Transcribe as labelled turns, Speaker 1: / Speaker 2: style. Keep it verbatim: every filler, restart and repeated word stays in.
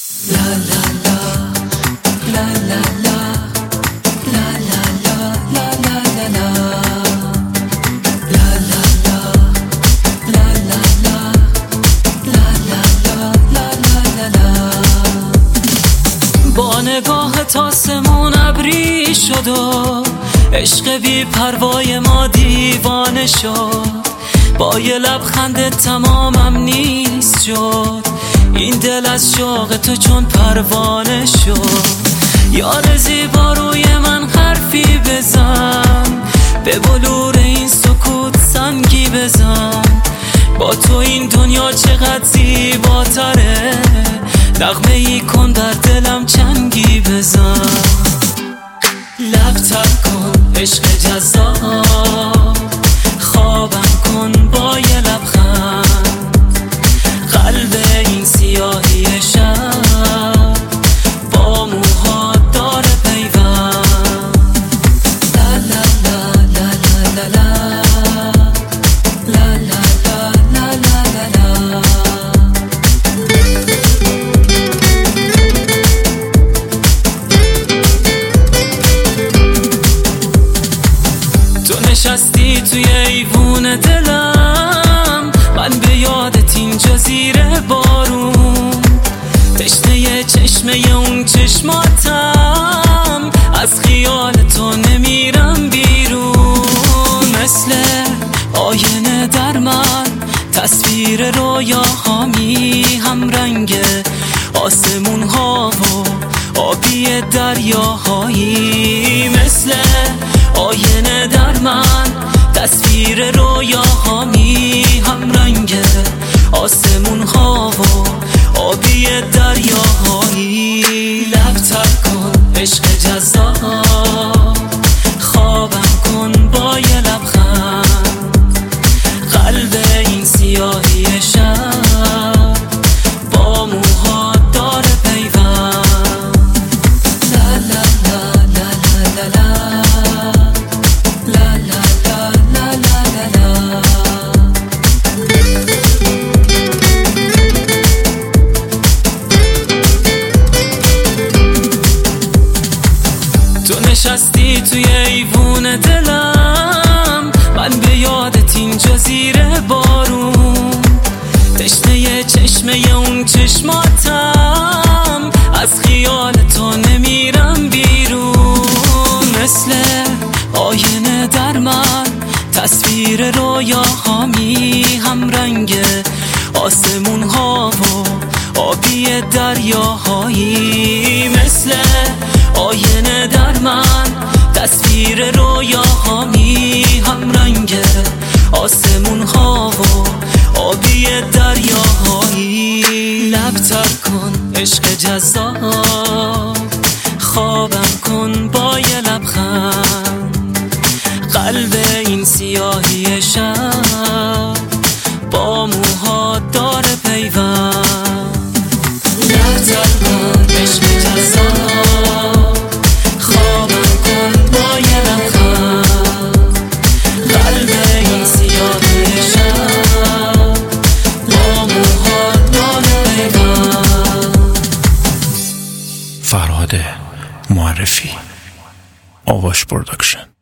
Speaker 1: با نگاهت آسمون ابری شد و عشق بی پروای ما دیوانه شد. با یه لبخند تمامم نیست شد، این دل از شوق تو چون پروانه شد. یار زیبا روی من حرفی بزن، به بلور این سکوت سنگی بزن. با تو این دنیا چقدر زیباتره، نغمه ای کن در دلم چنگی بزن. لب تب کن عشق جذاب، خوابم کن با یه لبخند. قلب این سیاهی شب با موهات داره پیوند. لا لا لا لا لا لا لا لا لا لا لا لا. تو نشستی توی ایوون دلم، من به یادت این جزیره بارون. تشنه چشمه اون چشماتم، از خیال تو نمیرم بیرون. مثل آینه در من تصویر رویاهامی، هم رنگ آسمون ها و آبی دریاهایی. مثل آینه در من تصویر رویاهامی، هم رنگ آسمون ها و آبی دریاهایی. لب تب کن عشق جذاب، خوابم کن با یه لبخند. قلب این سیاهی شب با موهات داره پیوند. لا لا لا لا لا لا لا لا لا لا. تو نشستی توی ایوون دلم، من به یادت این جزیره بارون. تشنه چشمه اون چشماتم، از خیال تو نمیرم بیرون. مثل آینه در من تصویر رویاهامی، هم رنگ آسمون ها و آبی دریاهایی. مثل آینه در من تصویر رویاهامی، هم رنگ آسمون ها و آبی دریاهایی. لب تب کن عشق جذاب، خوابم کن با یه لبخند. قلب این سیاهی شب با موهات داره پیوند. لب تب کن عشق جذاب، خوابم کن با یه لبخند. قلب این سیاهی شب با موهات داره پیوند.
Speaker 2: فرهاد معرفی، آواش پروداکشن.